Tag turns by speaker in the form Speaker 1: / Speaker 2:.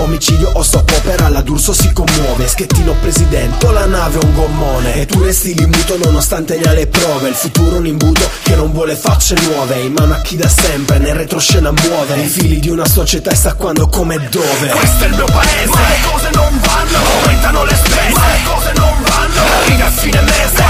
Speaker 1: omicidio o soap opera, la D'Urso si commuove. Schettino presidente o la nave un gommone, e tu resti lì muto nonostante ne hai le prove. Il futuro un imbuto che non vuole facce nuove, in mano a chi da sempre nel retroscena muove i fili di una società e sa quando, come e dove.
Speaker 2: Questo è il mio paese, ma le cose non vanno, aumentano le spese, ma le cose non vanno, arriva a fine mese,